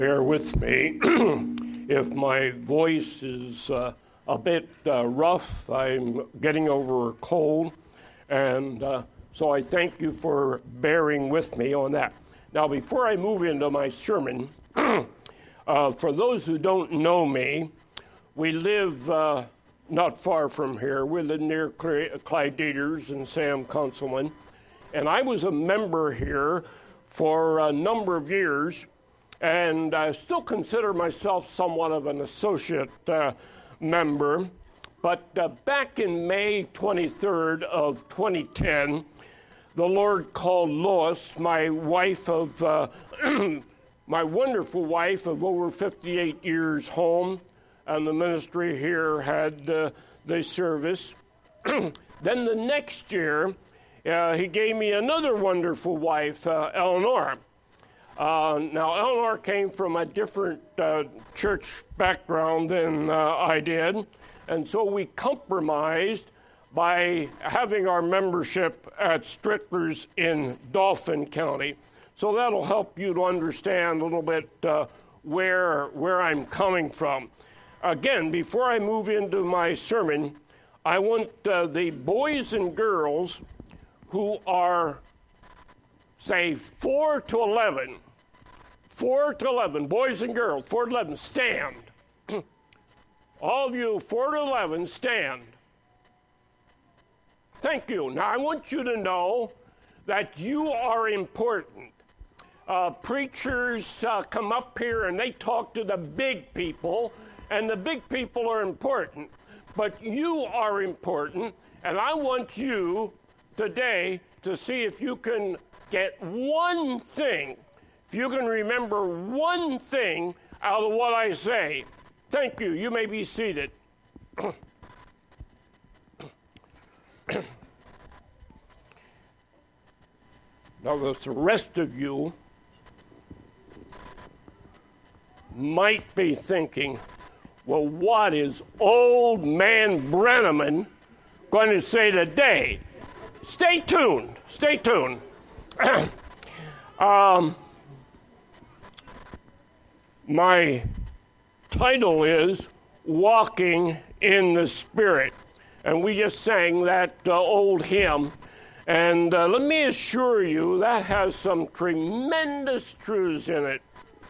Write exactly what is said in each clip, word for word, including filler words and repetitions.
Bear with me if my voice is uh, a bit uh, rough. I'm getting over a cold, and uh, so I thank you for bearing with me on that. Now, before I move into my sermon, uh, for those who don't know me, we live uh, not far from here. We live near Clyde Dieters and Sam Conselman, and I was a member here for a number of years, and I still consider myself somewhat of an associate uh, member. But uh, back in May twenty-third of twenty ten, the Lord called Lois, my wife of, uh, my wonderful wife of over fifty-eight years, home, and the ministry here had uh, the service. Then the next year, uh, he gave me another wonderful wife, uh, Eleanor. Uh, now, Eleanor came from a different uh, church background than uh, I did, and so we compromised by having our membership at Strickler's in Dauphin County. So that'll help you to understand a little bit uh, where, where I'm coming from. Again, before I move into my sermon, I want uh, the boys and girls who are, say, four to eleven, four to eleven, boys and girls, four to eleven, stand. All of you, four to eleven, stand. Thank you. Now, I want you to know that you are important. Uh, preachers uh, come up here and they talk to the big people, and the big people are important. But you are important, and I want you today to see if you can get one thing, if you can remember one thing out of what I say. Thank you. You may be seated. Now, the rest of you might be thinking, well, what is old man Brenneman going to say today? Stay tuned. Stay tuned. um, my title is Walking in the Spirit. And we just sang that uh, old hymn. And uh, let me assure you, that has some tremendous truths in it.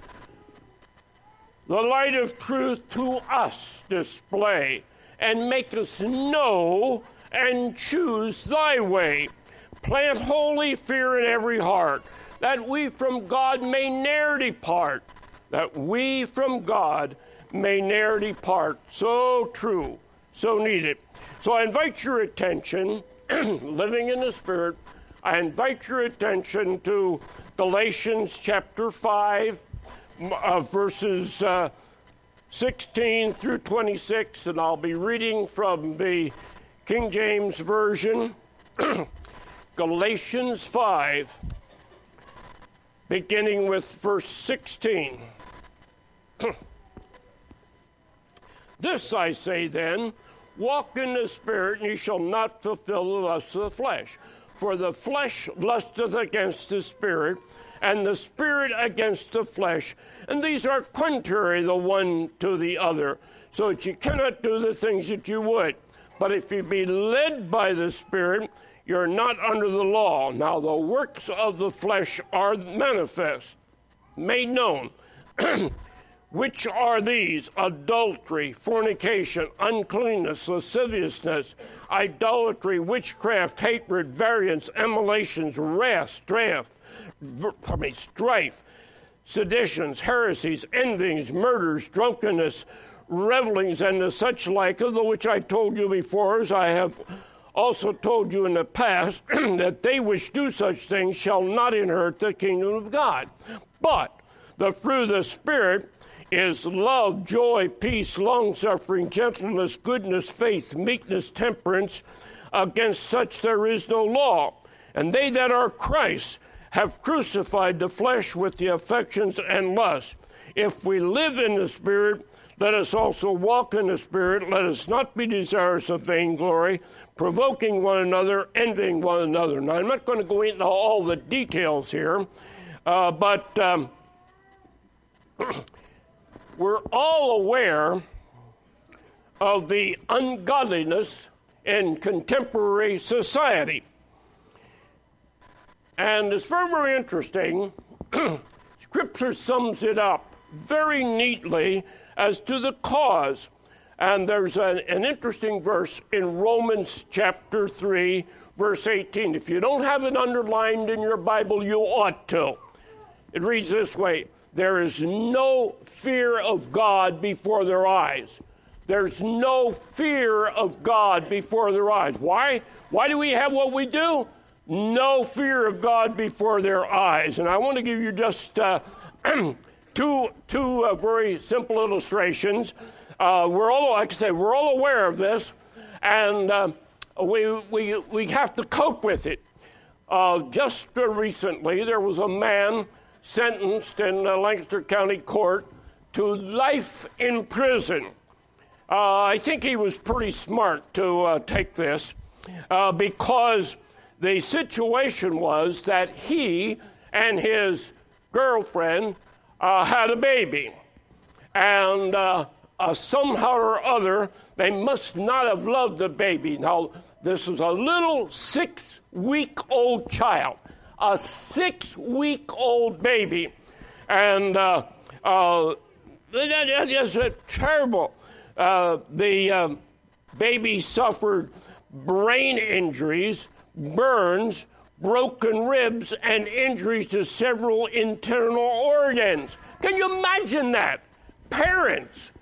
The light of truth to us display, and make us know and choose thy way. Plant holy fear in every heart, that we from God may ne'er depart. That we from God may ne'er depart. So true, so needed. So I invite your attention, living in the Spirit, I invite your attention to Galatians chapter five, uh, verses uh, sixteen through twenty-six, and I'll be reading from the King James Version. Galatians five, beginning with verse sixteen. This I say then, walk in the Spirit, and ye shall not fulfill the lust of the flesh. For the flesh lusteth against the Spirit, and the Spirit against the flesh. And these are contrary the one to the other, so that you cannot do the things that you would. But if you be led by the Spirit, you're not under the law. Now the works of the flesh are manifest, made known. Which are these? Adultery, fornication, uncleanness, lasciviousness, idolatry, witchcraft, hatred, variance, emulations, wrath, strife, I mean, strife, seditions, heresies, envyings, murders, drunkenness, revelings, and the such like, of the which I told you before, as I have also told you in the past, that they which do such things shall not inherit the kingdom of God. But the fruit of the Spirit is love, joy, peace, long-suffering, gentleness, goodness, faith, meekness, temperance. Against such there is no law. And they that are Christ have crucified the flesh with the affections and lusts. If we live in the Spirit, let us also walk in the Spirit. Let us not be desirous of vainglory, provoking one another, envying one another. Now, I'm not going to go into all the details here, uh, but... Um, We're all aware of the ungodliness in contemporary society. And it's very, very interesting. Scripture sums it up very neatly as to the cause. And there's an, an interesting verse in Romans chapter three, verse eighteen. If you don't have it underlined in your Bible, you ought to. It reads this way: there is no fear of God before their eyes. There's no fear of God before their eyes. Why? Why do we have what we do? No fear of God before their eyes. And I want to give you just uh, two, two uh, very simple illustrations. Uh, we're all, like I say, we're all aware of this, and uh, we, we, we have to cope with it. Uh, just uh, recently, there was a man sentenced in uh, Lancaster County Court to life in prison. Uh, I think he was pretty smart to uh, take this uh, because the situation was that he and his girlfriend uh, had a baby. And uh, uh, somehow or other, they must not have loved the baby. Now, this is a little six-week-old child, a six-week-old baby. And uh, uh, that, that is uh, terrible. Uh, the uh, baby suffered brain injuries, burns, broken ribs, and injuries to several internal organs. Can you imagine that? Parents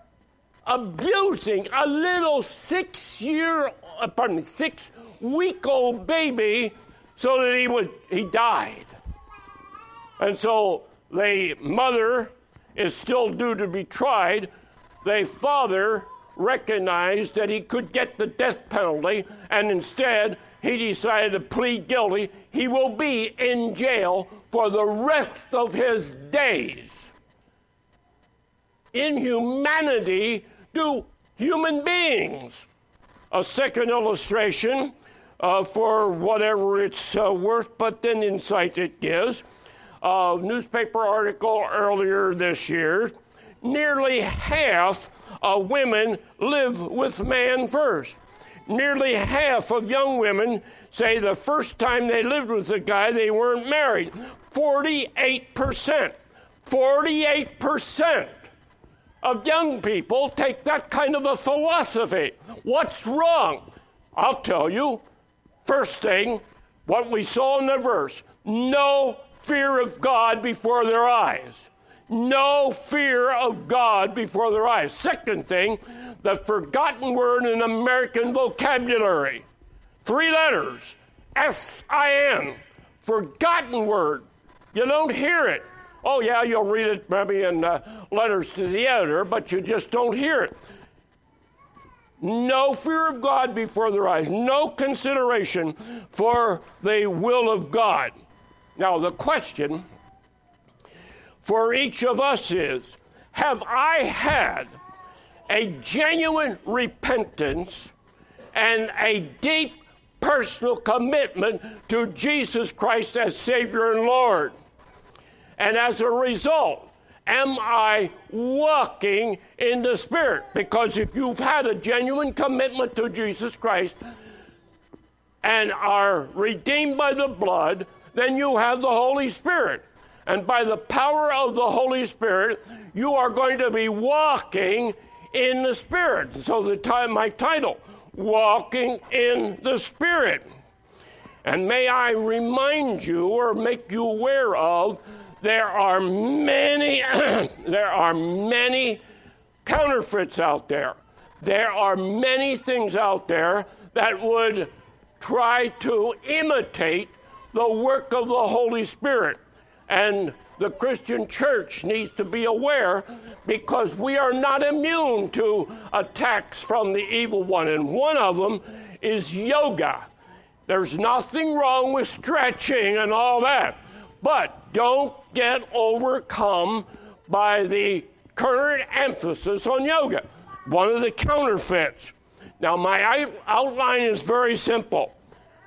abusing a little six-year, uh, pardon me, six-week-old baby so that he would he died. And so the mother is still due to be tried. The father recognized that he could get the death penalty, and instead he decided to plead guilty. He will be in jail for the rest of his days. Inhumanity to human beings. A second illustration uh, for whatever it's uh, worth, but then insight it gives. A newspaper article earlier this year. Nearly half of women live with man first. Nearly half of young women say the first time they lived with a guy, they weren't married. forty-eight percent. forty-eight percent of young people take that kind of a philosophy. What's wrong? I'll tell you. First thing, what we saw in the verse, no fear of God before their eyes. No fear of God before their eyes. Second thing, the forgotten word in American vocabulary. Three letters, S I N, forgotten word. You don't hear it. Oh, yeah, you'll read it maybe in uh, letters to the editor, but you just don't hear it. No fear of God before their eyes. No consideration for the will of God. Now, the question for each of us is, have I had a genuine repentance and a deep personal commitment to Jesus Christ as Savior and Lord? And as a result, am I walking in the Spirit? Because if you've had a genuine commitment to Jesus Christ and are redeemed by the blood, then you have the Holy Spirit. And by the power of the Holy Spirit, you are going to be walking in the Spirit. So the time, my title, Walking in the Spirit. And may I remind you or make you aware of, there are many, there are many counterfeits out there. There are many things out there that would try to imitate the work of the Holy Spirit. And the Christian church needs to be aware, because we are not immune to attacks from the evil one. And one of them is yoga. There's nothing wrong with stretching and all that. But don't get overcome by the current emphasis on yoga. One of the counterfeits. Now, my outline is very simple.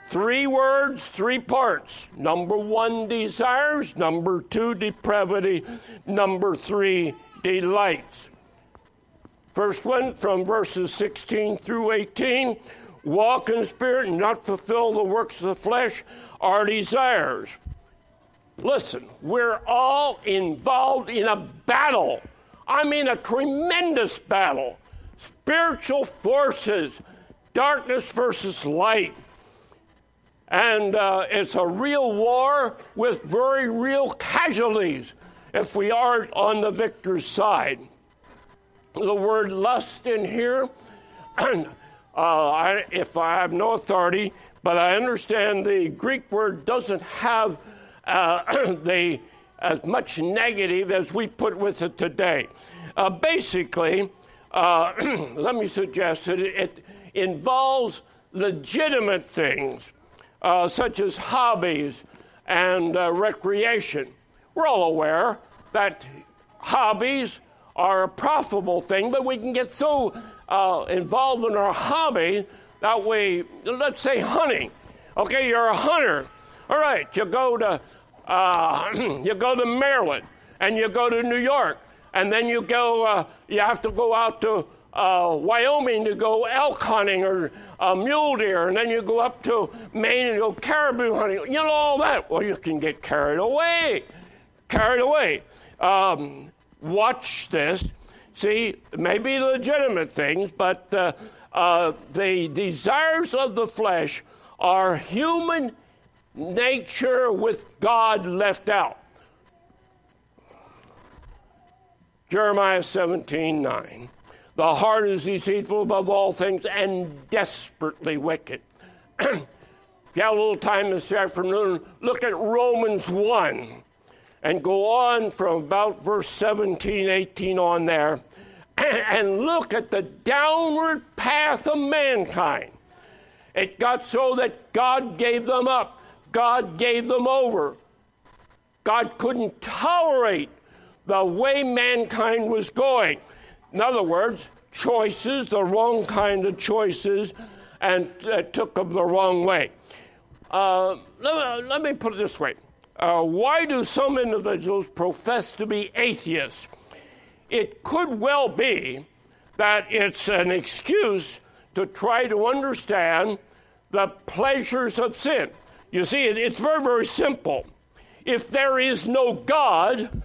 Three words, three parts. Number one, desires. Number two, depravity. Number three, delights. First one, from verses sixteen through eighteen, walk in the Spirit and not fulfill the works of the flesh, our desires. Listen, we're all involved in a battle. I mean, a tremendous battle. Spiritual forces, darkness versus light. And uh, it's a real war with very real casualties if we aren't on the victor's side. The word lust in here, uh, I, if I have no authority, but I understand the Greek word doesn't have uh, the as much negative as we put with it today. Uh, basically, uh, let me suggest that it, it involves legitimate things, uh, such as hobbies and uh, recreation. We're all aware that hobbies are a profitable thing, but we can get so uh, involved in our hobby that we, let's say hunting. Okay, you're a hunter. All right, you go to uh, you go to Maryland, and you go to New York, and then you go. Uh, you have to go out to uh, Wyoming to go elk hunting or uh, mule deer, and then you go up to Maine and go caribou hunting. You know all that. Well, you can get carried away, carried away. Um, watch this. See, it may be legitimate things, but uh, uh, the desires of the flesh are human nature with God left out. Jeremiah seventeen nine. The heart is deceitful above all things and desperately wicked. If you have a little time this afternoon, look at Romans one and go on from about verse seventeen, eighteen on there and look at the downward path of mankind. It got so that God gave them up. God gave them over. God couldn't tolerate the way mankind was going. In other words, choices, the wrong kind of choices, and uh, took them the wrong way. Uh, let, let me put it this way. Uh, why do some individuals profess to be atheists? It could well be that it's an excuse to try to understand the pleasures of sin. You see, it, it's very, very simple. If there is no God,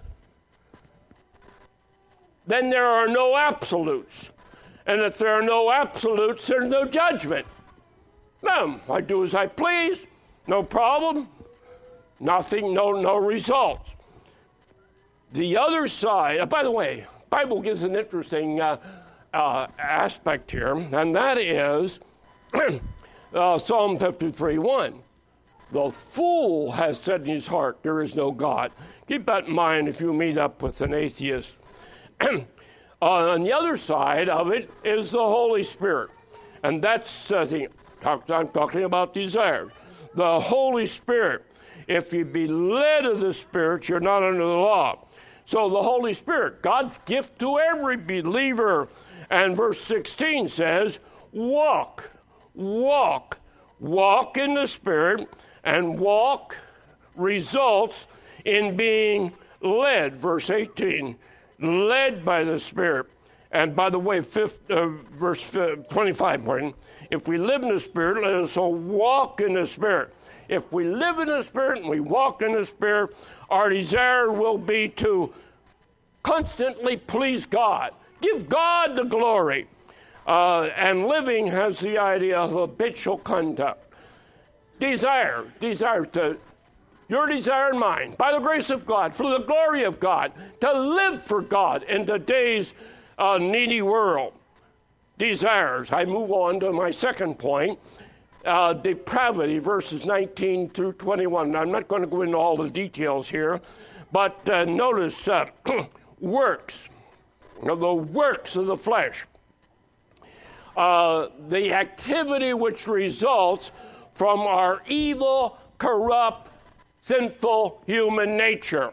then there are no absolutes. And if there are no absolutes, there's no judgment. Now, I do as I please, no problem, nothing, no, no results. The other side, uh, by the way, Bible gives an interesting uh, uh, aspect here, and that is uh, Psalm fifty-three one. The fool has said in his heart, there is no God. Keep that in mind if you meet up with an atheist. uh, on the other side of it is the Holy Spirit. And that's, uh, the, I'm talking about desires. The Holy Spirit. If you be led of the Spirit, you're not under the law. So the Holy Spirit, God's gift to every believer. And verse sixteen says, walk, walk, walk in the Spirit. And walk results in being led. Verse eighteen, led by the Spirit. And by the way, fifth, uh, verse twenty-five, pardon, if we live in the Spirit, let us all walk in the Spirit. If we live in the Spirit and we walk in the Spirit, our desire will be to constantly please God. Give God the glory. Uh, and living has the idea of habitual conduct. Desire, desire to, your desire and mine, by the grace of God, for the glory of God, to live for God in today's uh, needy world. Desires. I move on to my second point, uh, depravity, verses nineteen through twenty-one. Now, I'm not going to go into all the details here, but uh, notice uh, works, you know, the works of the flesh, uh, the activity which results from our evil, corrupt, sinful human nature.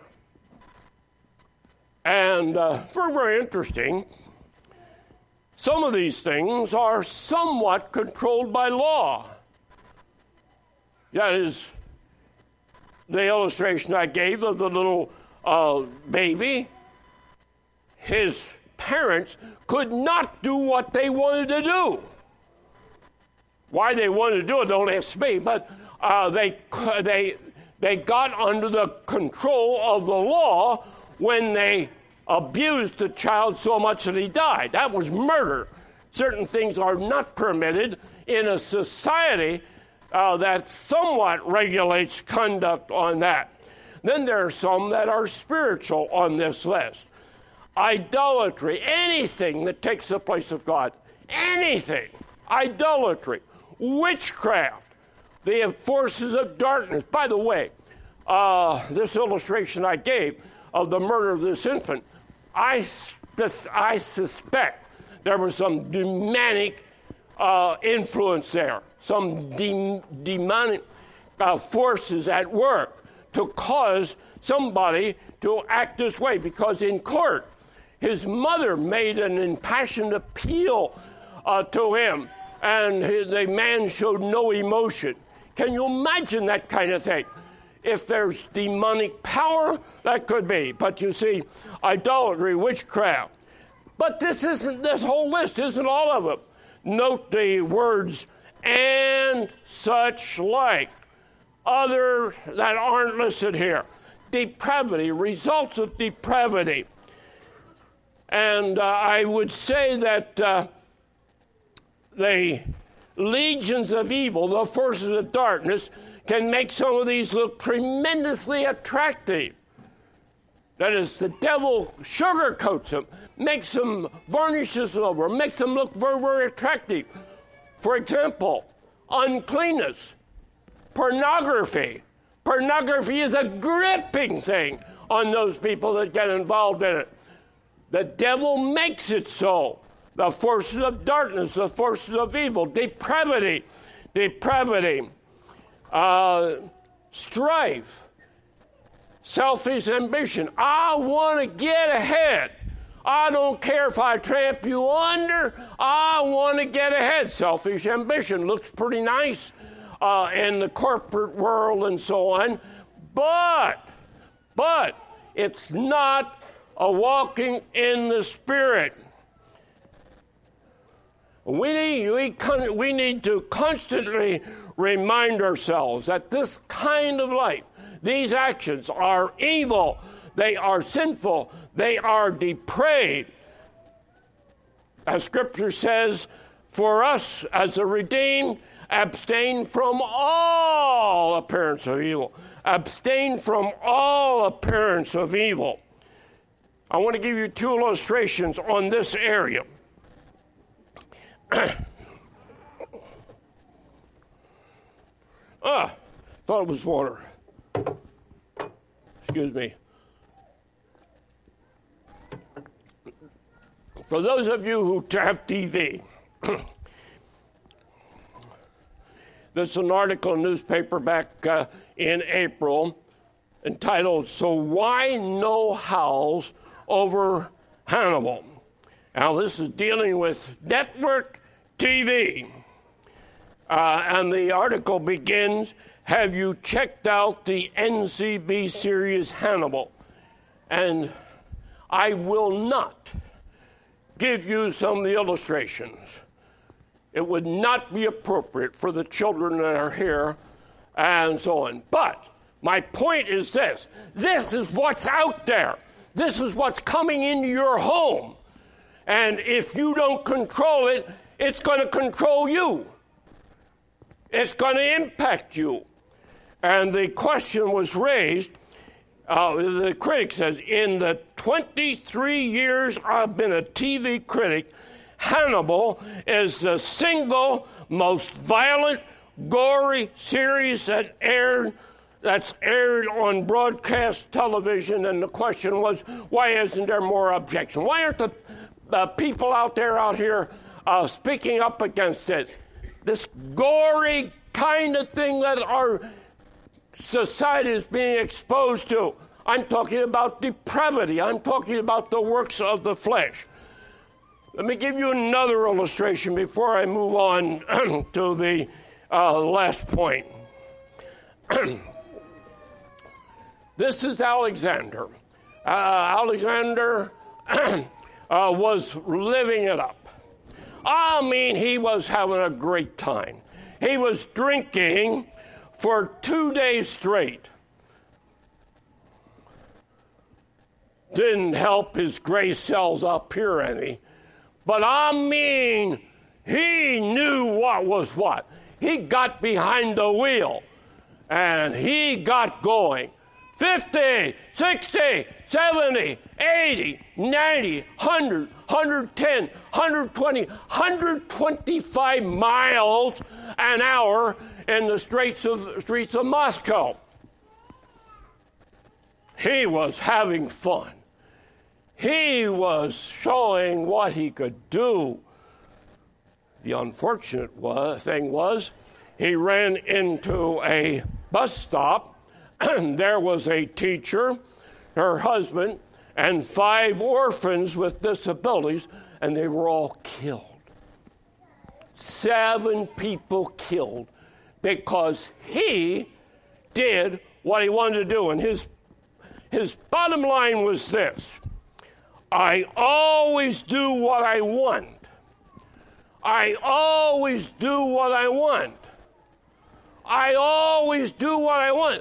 And uh, very, very interesting, some of these things are somewhat controlled by law. That is the illustration I gave of the little uh, baby. His parents could not do what they wanted to do. Why they wanted to do it, don't ask me, but uh, they, they, they got under the control of the law when they abused the child so much that he died. That was murder. Certain things are not permitted in a society uh, that somewhat regulates conduct on that. Then there are some that are spiritual on this list. Idolatry, anything that takes the place of God, anything. Idolatry, witchcraft, the forces of darkness. By the way, uh, this illustration I gave of the murder of this infant, I, I suspect there was some demonic uh, influence there, some de- demonic uh, forces at work to cause somebody to act this way, because in court, his mother made an impassioned appeal uh, to him, and his, the man showed no emotion. Can you imagine that kind of thing? If there's demonic power, that could be. But you see, idolatry, witchcraft. But this isn't, this whole list isn't all of them. Note the words, and such like. Other that aren't listed here. Depravity, results of depravity. And uh, I would say that uh, the legions of evil, the forces of darkness, can make some of these look tremendously attractive. That is, the devil sugarcoats them, makes them, varnishes them over, makes them look very, very attractive. For example, uncleanness, pornography. Pornography is a gripping thing on those people that get involved in it. The devil makes it so. The forces of darkness, the forces of evil, depravity, depravity, uh, strife, selfish ambition. I want to get ahead. I don't care if I tramp you under. I want to get ahead. Selfish ambition looks pretty nice uh, in the corporate world and so on. But, but it's not a walking in the Spirit. We need, we, we need to constantly remind ourselves that this kind of life, these actions are evil, they are sinful, they are depraved. As Scripture says, for us as the redeemed, abstain from all appearance of evil. Abstain from all appearance of evil. I want to give you two illustrations on this area. ah, thought it was water. Excuse me. For those of you who have T V, there's an article in a newspaper back uh, in April entitled, "So Why No Howls Over Hannibal?" Now, this is dealing with network T V. Uh, and the article begins, "Have you checked out the N C B series Hannibal?" And I will not give you some of the illustrations. It would not be appropriate for the children that are here and so on. But my point is this. This is what's out there. This is what's coming into your home. And if you don't control it, it's going to control you. It's going to impact you. And the question was raised, uh, the critic says, in the twenty-three years I've been a T V critic, Hannibal is the single most violent, gory series that aired that's aired on broadcast television. And the question was, why isn't there more objection? Why aren't the uh, people out there out here uh, speaking up against it? This gory kind of thing that our society is being exposed to. I'm talking about depravity. I'm talking about the works of the flesh. Let me give you another illustration before I move on to the uh, last point. This is Alexander. Uh, Alexander uh, was living it up. I mean, he was having a great time. He was drinking for two days straight. Didn't help his gray cells up here any. But I mean, he knew what was what. He got behind the wheel, and he got going. fifty, sixty, seventy, eighty, ninety, one hundred, one hundred ten, one hundred twenty, one hundred twenty-five miles an hour in the streets of, streets of Moscow. He was having fun. He was showing what he could do. The unfortunate was, thing was, he ran into a bus stop. There was a teacher, her husband, and five orphans with disabilities, and they were all killed. Seven people killed because he did what he wanted to do. And his, his bottom line was this: I always do what I want. I always do what I want. I always do what I want.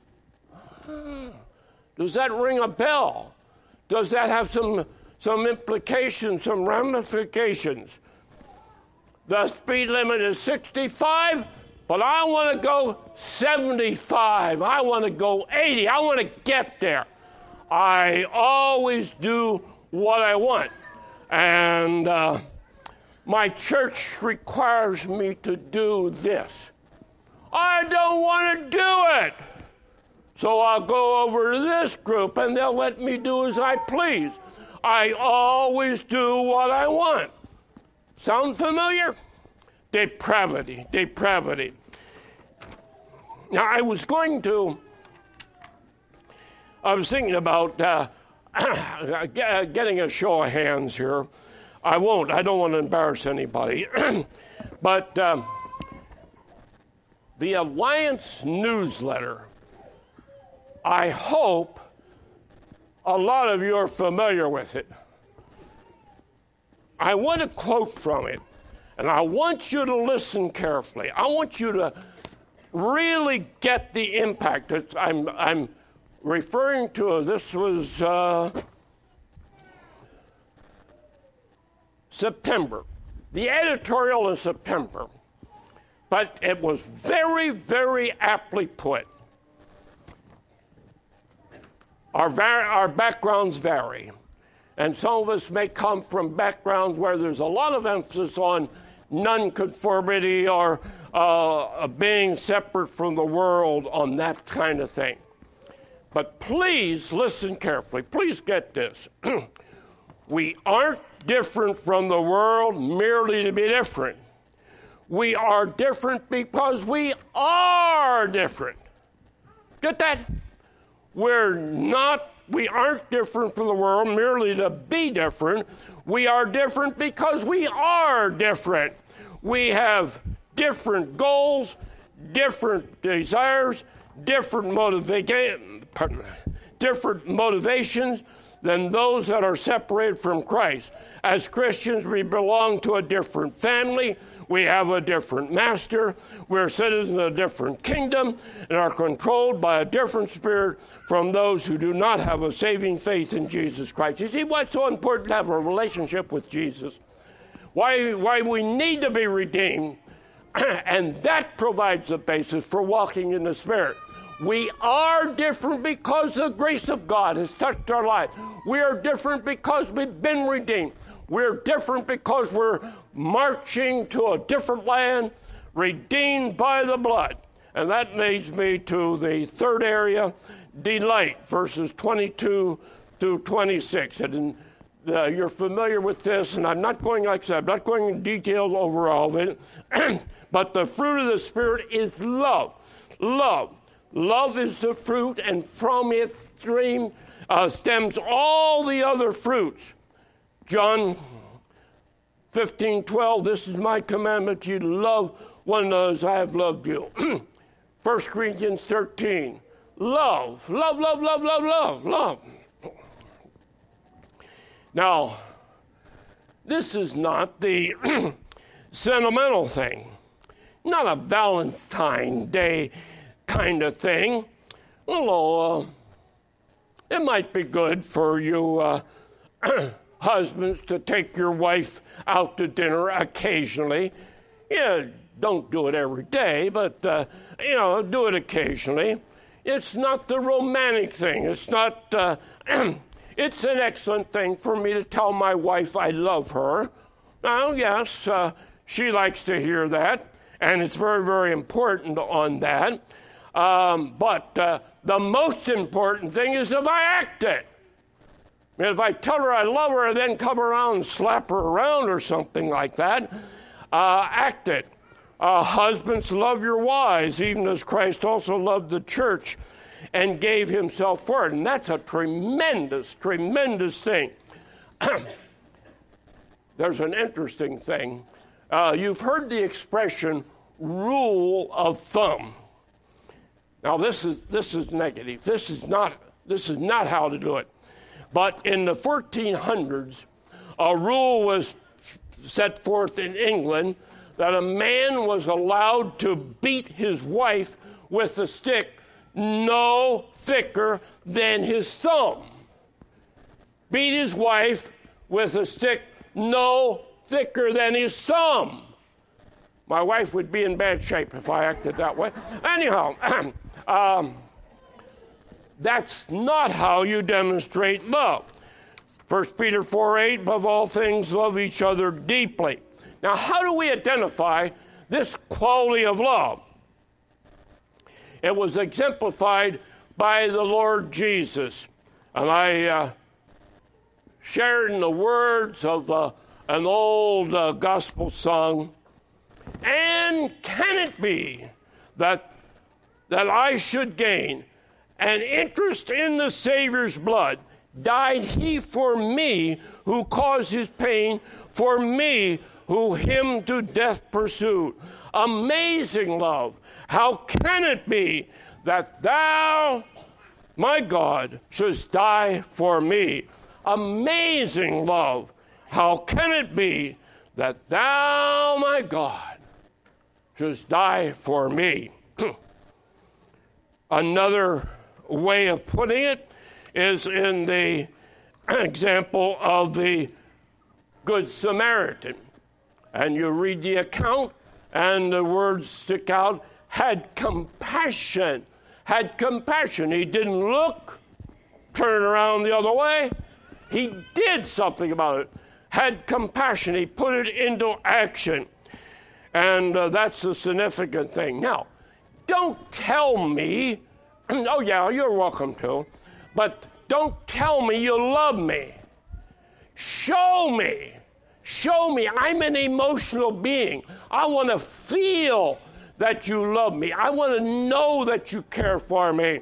Does that ring a bell? Does that have some, some implications, some ramifications? The speed limit is sixty-five, but I want to go seventy-five. I want to go eighty. I want to get there. I always do what I want. And uh, my church requires me to do this. I don't want to do it. So I'll go over to this group and they'll let me do as I please. I always do what I want. Sound familiar? Depravity, depravity. Now, I was going to, I was thinking about uh, getting a show of hands here. I won't. I don't want to embarrass anybody. But uh, the Alliance newsletter, I hope a lot of you are familiar with it. I want to quote from it, and I want you to listen carefully. I want you to really get the impact. It's, I'm, I'm referring to, this was uh, September. The editorial in September. But it was very, very aptly put. Our, var- our backgrounds vary. And some of us may come from backgrounds where there's a lot of emphasis on nonconformity or uh, being separate from the world, on that kind of thing. But please listen carefully. Please get this. We aren't different from the world merely to be different. We are different because we are different. Get that? We're not, we aren't different from the world merely to be different. We are different because we are different. We have different goals, different desires, different motiva- pardon, different motivations than those that are separated from Christ. As Christians, we belong to a different family. We have a different master. We're citizens of a different kingdom and are controlled by a different spirit from those who do not have a saving faith in Jesus Christ. You see why it's so important to have a relationship with Jesus? Why, why we need to be redeemed, and that provides the basis for walking in the Spirit. We are different because the grace of God has touched our life. We are different because we've been redeemed. We're different because we're marching to a different land, redeemed by the blood. And that leads me to the third area, delight, verses twenty-two to twenty-six. And uh, you're familiar with this, and I'm not going, like I said, I'm not going in detail over all of it. But the fruit of the Spirit is love. Love. Love is the fruit, and from it stream, uh, stems all the other fruits. John fifteen twelve, this is my commandment, you love one another as I have loved you. First Corinthians thirteen. Love, love, love, love, love, love, love. Now, this is not the sentimental thing, not a Valentine's Day kind of thing. Although uh, it might be good for you uh, husbands to take your wife out to dinner occasionally. Yeah, don't do it every day, but, uh, you know, do it occasionally. It's not the romantic thing. It's not, uh, it's an excellent thing for me to tell my wife I love her. Now, yes, uh, she likes to hear that, and it's very, very important on that. Um, but uh, the most important thing is if I act it. If I tell her I love her and then come around and slap her around or something like that, uh, act it. Uh, husbands, love your wives, even as Christ also loved the church and gave himself for it. And that's a tremendous, tremendous thing. There's an interesting thing. Uh, you've heard the expression rule of thumb. Now, this is this is negative. This is not this is not how to do it. But in the fourteen hundreds, a rule was set forth in England that a man was allowed to beat his wife with a stick no thicker than his thumb. Beat his wife with a stick no thicker than his thumb. My wife would be in bad shape if I acted that way. Anyhow, um, that's not how you demonstrate love. First Peter four eight, above all things, love each other deeply. Now, how do we identify this quality of love? It was exemplified by the Lord Jesus. And I uh, shared in the words of uh, an old uh, gospel song, and can it be that, that I should gain an interest in the Savior's blood? Died he for me who caused his pain, for me who him to death pursued. Amazing love. How can it be that thou, my God, shouldst die for me? Amazing love. How can it be that thou, my God, shouldst die for me? Another way of putting it is in the example of the Good Samaritan. And you read the account, and the words stick out, had compassion, had compassion. He didn't look, turn around the other way. He did something about it, had compassion. He put it into action. And uh, that's a significant thing. Now, don't tell me, oh yeah, you're welcome to, but don't tell me you love me. Show me. Show me. I'm an emotional being. I want to feel that you love me. I want to know that you care for me.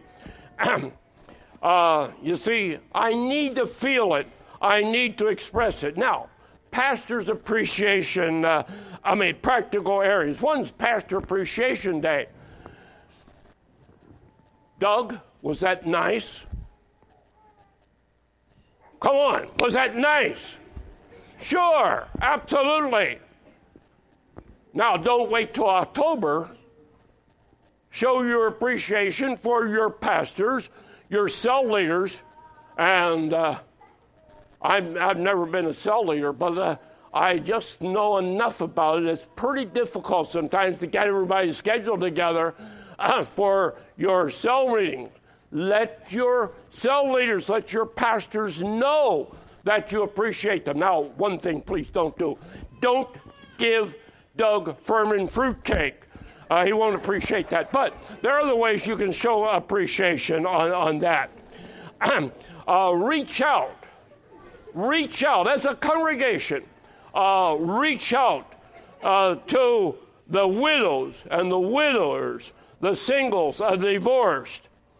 uh, you see, I need to feel it. I need to express it. Now, pastor's appreciation, uh, I mean, practical areas. One's Pastor Appreciation Day. Doug, was that nice? Come on, was that nice? Sure, absolutely. Now, don't wait till October. Show your appreciation for your pastors, your cell leaders, and uh, I've, I've never been a cell leader, but uh, I just know enough about it. It's pretty difficult sometimes to get everybody's schedule together uh, for your cell meeting. Let your cell leaders, let your pastors know that you appreciate them. Now, one thing please don't do. Don't give Doug Furman fruitcake. Uh, he won't appreciate that. But there are other ways you can show appreciation on, on that. uh, reach out. Reach out as a congregation. Uh, reach out uh, to the widows and the widowers, the singles, uh, the divorced.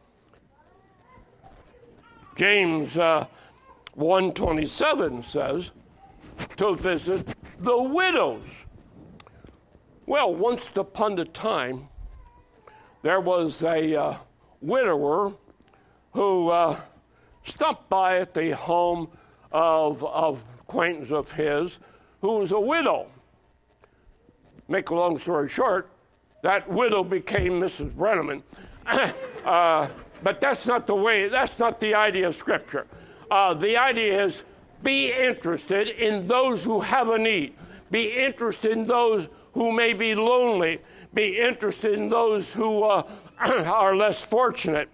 James uh, one twenty-seven says to visit the widows. Well, once upon a time, there was a uh, widower who uh, stopped by at the home of an acquaintance of his who was a widow. Make a long story short, that widow became Missus Brenneman. uh, but that's not the way, that's not the idea of Scripture. Uh, the idea is be interested in those who have a need. Be interested in those who may be lonely. Be interested in those who uh, are less fortunate.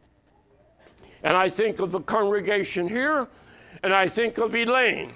And I think of the congregation here, and I think of Elaine.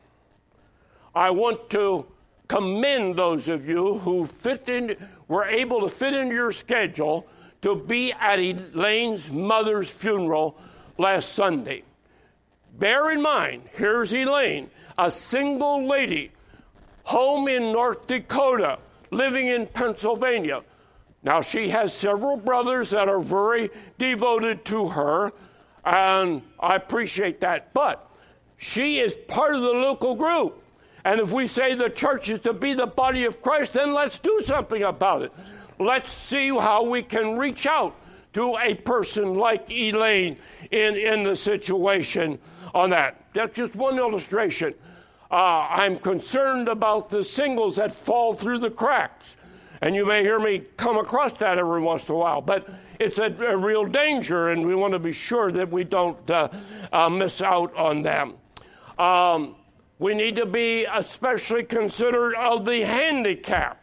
I want to commend those of you who fit in, were able to fit into your schedule to be at Elaine's mother's funeral last Sunday. Bear in mind, here's Elaine, a single lady, home in North Dakota, living in Pennsylvania. Now, she has several brothers that are very devoted to her, and I appreciate that. But she is part of the local group. And if we say the church is to be the body of Christ, then let's do something about it. Let's see how we can reach out to a person like Elaine in, in the situation on that. That's just one illustration. Uh, I'm concerned about the singles that fall through the cracks. And you may hear me come across that every once in a while. But it's a, a real danger, and we want to be sure that we don't uh, uh, miss out on them. Um, we need to be especially considerate of the handicapped.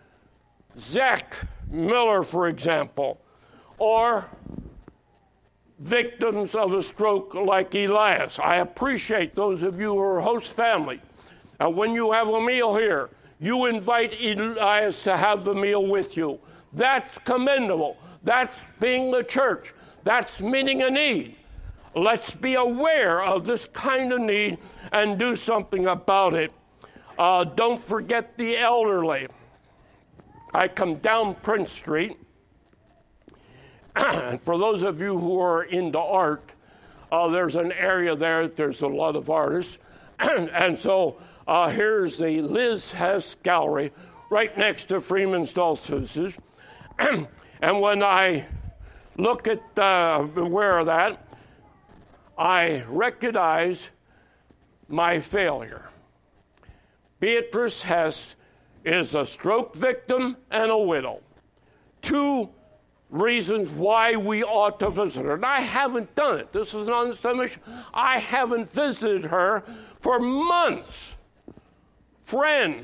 Zach Miller, for example, or victims of a stroke like Elias. I appreciate those of you who are host family. And when you have a meal here, you invite Elias to have the meal with you. That's commendable. That's being the church. That's meeting a need. Let's be aware of this kind of need and do something about it. Uh, don't forget the elderly. I come down Prince Street, and for those of you who are into art, uh, there's an area there, there's a lot of artists, and so uh, here's the Liz Hess Gallery right next to Freeman Stoltzfus's, and when I look at, uh, aware of that, I recognize my failure. Beatrice Hess is a stroke victim and a widow. Two reasons why we ought to visit her. And I haven't done it. This is an underestimation. I haven't visited her for months. Friend.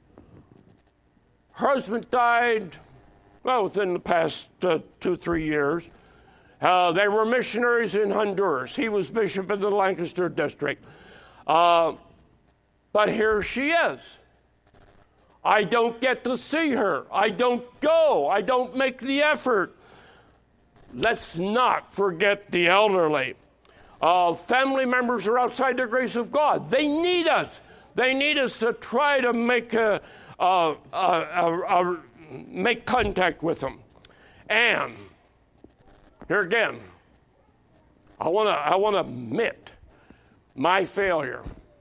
Her husband died, well, within the past uh, two, three years. Uh, they were missionaries in Honduras. He was bishop in the Lancaster district. Uh, but here she is. I don't get to see her. I don't go. I don't make the effort. Let's not forget the elderly. Uh, family members are outside the grace of God. They need us. They need us to try to make a, a, a, a, a make contact with them. And here again, I want to I want to admit my failure.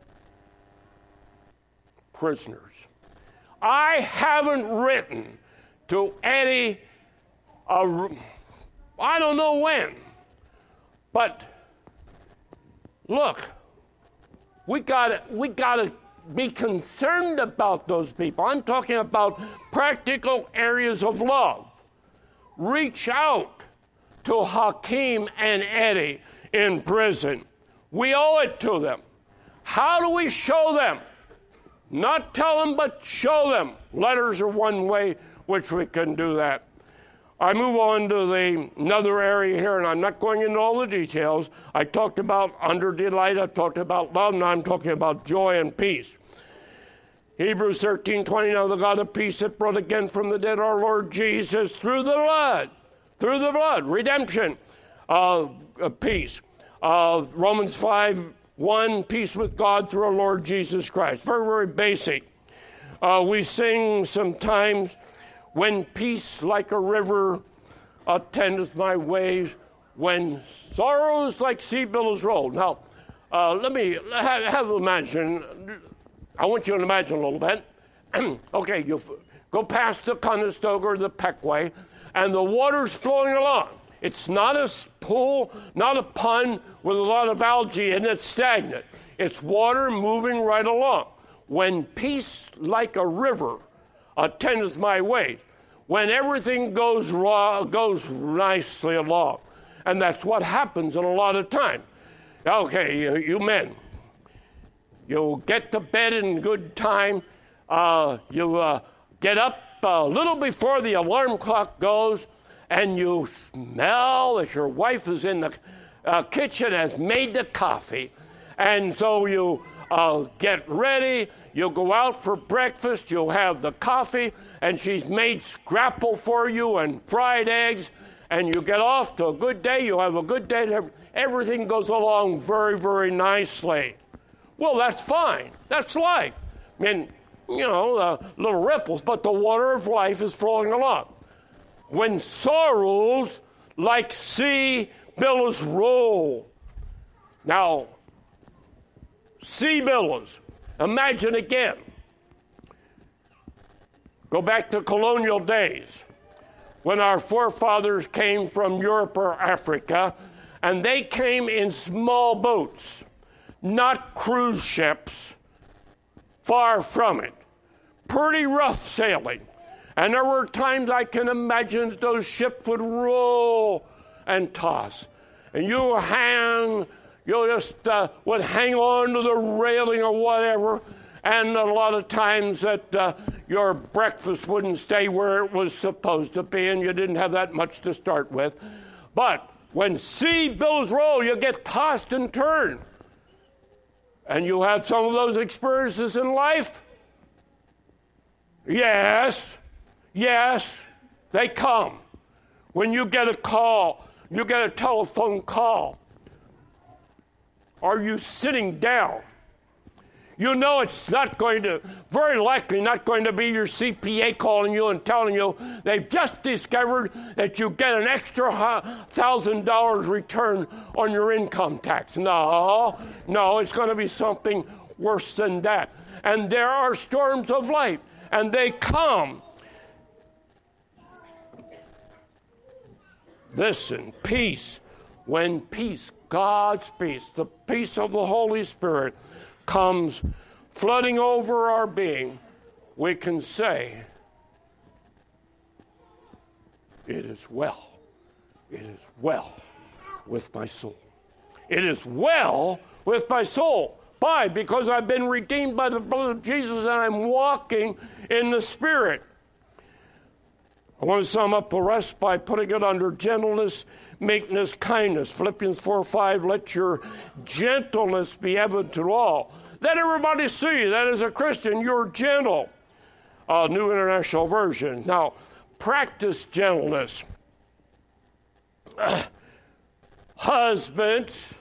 Prisoners. I haven't written to Eddie, uh, I don't know when, but look, we got we got to be concerned about those people. I'm talking about practical areas of love. Reach out to Hakeem and Eddie in prison. We owe it to them. How do we show them? Not tell them, but show them. Letters are one way which we can do that. I move on to the another area here, and I'm not going into all the details. I talked about under delight. I talked about love. Now I'm talking about joy and peace. Hebrews thirteen twenty, now the God of peace that brought again from the dead our Lord Jesus through the blood, through the blood, redemption, uh, uh, peace. Uh, Romans five, one, peace with God through our Lord Jesus Christ. Very, very basic. Uh, we sing sometimes, when peace like a river attendeth my ways, when sorrows like sea billows roll. Now, uh, let me have, have imagine, I want you to imagine a little bit. Okay, you f- go past the Conestoga or the Peckway, and the water's flowing along. It's not a pool, not a pond with a lot of algae in it, stagnant. It's water moving right along. When peace like a river attendeth my way, when everything goes raw, goes nicely along. And that's what happens in a lot of time. Okay, you, you men, you get to bed in good time. Uh, you uh, get up a little before the alarm clock goes, and you smell that your wife is in the uh, kitchen, has made the coffee. And so you uh, get ready. You'll go out for breakfast. You'll have the coffee, and she's made scrapple for you and fried eggs. And you get off to a good day. You have a good day. Everything goes along very, very nicely. Well, that's fine. That's life. I mean, you know, uh, little ripples, but the water of life is flowing along. When sorrows like sea billows roll. Now, sea billows. Imagine again. Go back to colonial days when our forefathers came from Europe or Africa, and they came in small boats, not cruise ships, far from it. Pretty rough sailing. And there were times I can imagine that those ships would roll and toss. And you hang, you just uh, would hang on to the railing or whatever, and a lot of times that uh, your breakfast wouldn't stay where it was supposed to be, and you didn't have that much to start with. But when sea billows roll, you get tossed and turned. And you have some of those experiences in life? Yes, yes, they come. When you get a call, you get a telephone call. Are you sitting down? You know it's not going to, very likely not going to be your C P A calling you and telling you they've just discovered that you get an extra one thousand dollars return on your income tax. No, no, it's going to be something worse than that. And there are storms of life, and they come. Listen, peace. When peace, God's peace, the peace of the Holy Spirit, comes flooding over our being, we can say, it is well. It is well with my soul. It is well with my soul. Why? Because I've been redeemed by the blood of Jesus and I'm walking in the Spirit. I want to sum up the rest by putting it under gentleness, meekness, kindness. Philippians four five, let your gentleness be evident to all. Let everybody see that as a Christian you're gentle. Uh, New International Version. Now, practice gentleness. Uh, husbands,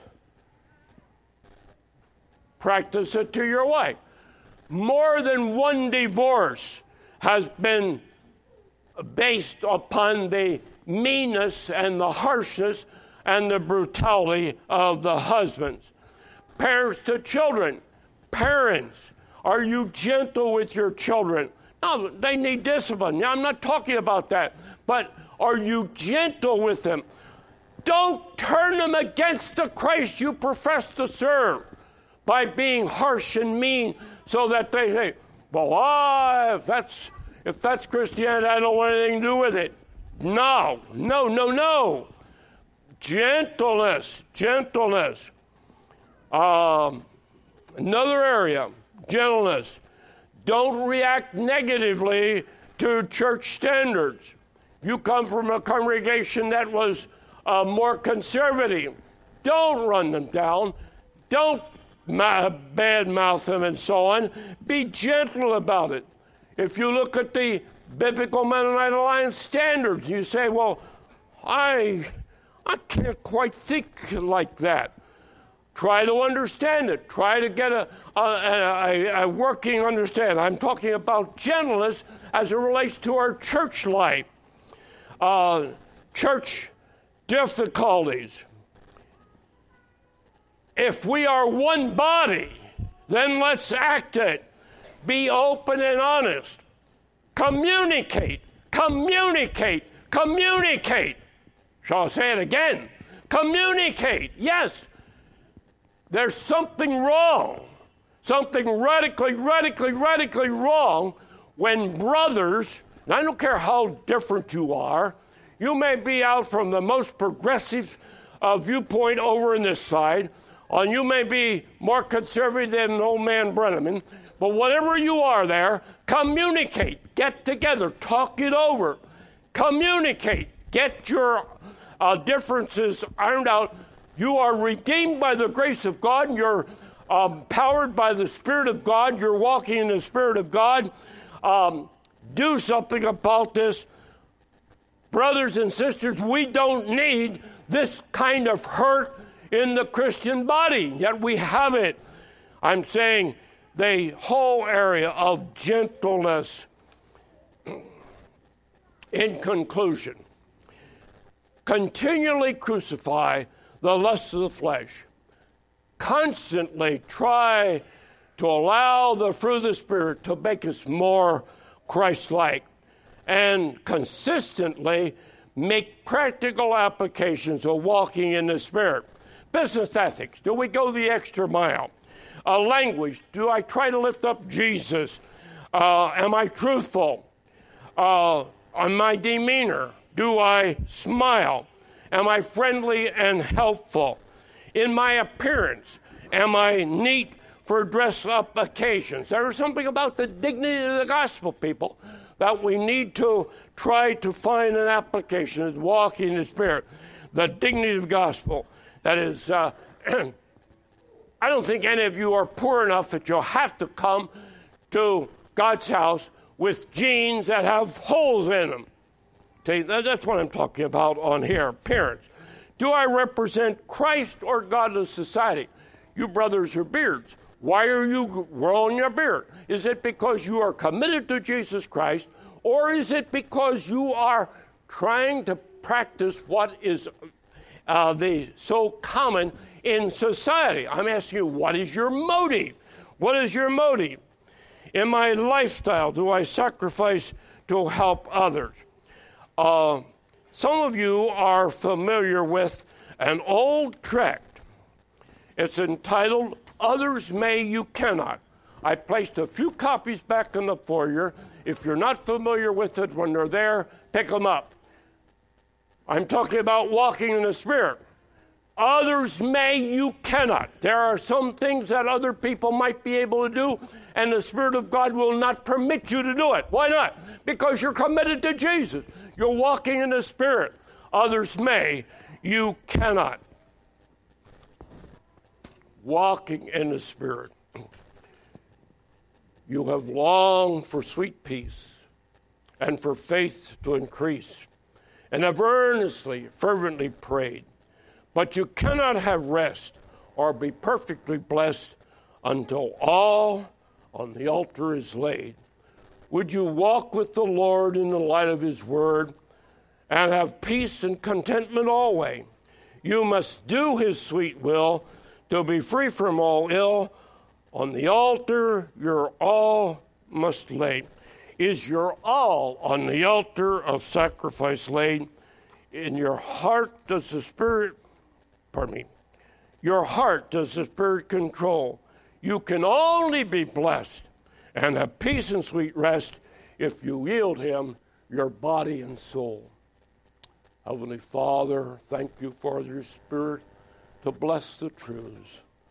practice it to your wife. More than one divorce has been based upon the meanness and the harshness and the brutality of the husbands. Parents to children. Parents, are you gentle with your children? No, they need discipline. Now, I'm not talking about that. But are you gentle with them? Don't turn them against the Christ you profess to serve by being harsh and mean so that they say, well, ah, if that's, if that's Christianity, I don't want anything to do with it. No, no, no, no. Gentleness, gentleness. Um, another area, gentleness. Don't react negatively to church standards. You come from a congregation that was uh, more conservative. Don't run them down. Don't ma- badmouth them and so on. Be gentle about it. If you look at the Biblical Mennonite Alliance standards, you say, well, I, I can't quite think like that. Try to understand it. Try to get a, a, a, a working understanding. I'm talking about gentleness as it relates to our church life. Uh, church difficulties. If we are one body, then let's act it. Be open and honest. Communicate. Communicate. Communicate. Shall I say it again? Communicate. Yes. There's something wrong. Something radically, radically, radically wrong when brothers, and I don't care how different you are, you may be out from the most progressive uh, viewpoint over in this side, or you may be more conservative than old man Brenneman, but whatever you are there, communicate, get together, talk it over, communicate, get your uh, differences ironed out. You are redeemed by the grace of God, and you're um, powered by the Spirit of God, you're walking in the Spirit of God. Um, do something about this. Brothers and sisters, we don't need this kind of hurt in the Christian body, yet we have it. I'm saying the whole area of gentleness. In conclusion, continually crucify the lusts of the flesh. Constantly try to allow the fruit of the Spirit to make us more Christ-like. And consistently make practical applications of walking in the Spirit. Business ethics. Do we go the extra mile? Uh, language. Do I try to lift up Jesus? Uh, am I truthful? Uh, on my demeanor, do I smile? Am I friendly and helpful? In my appearance, am I neat for dress-up occasions? There is something about the dignity of the gospel, people, that we need to try to find an application of walking in the Spirit. The dignity of the gospel. That is, uh, I don't think any of you are poor enough that you'll have to come to God's house with jeans that have holes in them. See, that's what I'm talking about on here, appearance. Do I represent Christ or godless society? You brothers are beards. Why are you growing your beard? Is it because you are committed to Jesus Christ, or is it because you are trying to practice what is uh, the so common in society? I'm asking you, what is your motive? What is your motive? In my lifestyle, do I sacrifice to help others? Uh, some of you are familiar with an old tract. It's entitled, Others May, You Cannot. I placed a few copies back in the foyer. If you're not familiar with it, when they're there, pick them up. I'm talking about walking in the Spirit. Others may, you cannot. There are some things that other people might be able to do, and the Spirit of God will not permit you to do it. Why not? Because you're committed to Jesus. You're walking in the Spirit. Others may, you cannot. Walking in the Spirit. You have longed for sweet peace and for faith to increase, and have earnestly, fervently prayed. But you cannot have rest or be perfectly blessed until all on the altar is laid. Would you walk with the Lord in the light of His Word and have peace and contentment always? You must do His sweet will to be free from all ill. On the altar, your all must lay. Is your all on the altar of sacrifice laid? In your heart does the Spirit Pardon me. Your heart does the Spirit control. You can only be blessed and have peace and sweet rest if you yield Him your body and soul. Heavenly Father, thank you for your Spirit to bless the truths.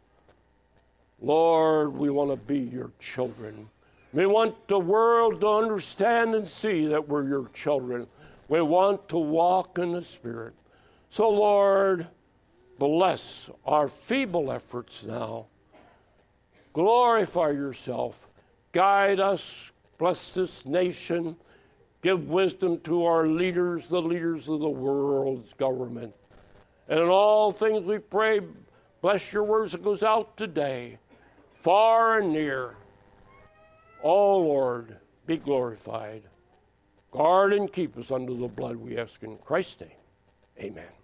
Lord, we want to be your children. We want the world to understand and see that we're your children. We want to walk in the Spirit. So, Lord, bless our feeble efforts now. Glorify yourself. Guide us. Bless this nation. Give wisdom to our leaders, the leaders of the world's government. And in all things we pray, bless your words that goes out today, far and near. Oh, Lord, be glorified. Guard and keep us under the blood, we ask in Christ's name. Amen.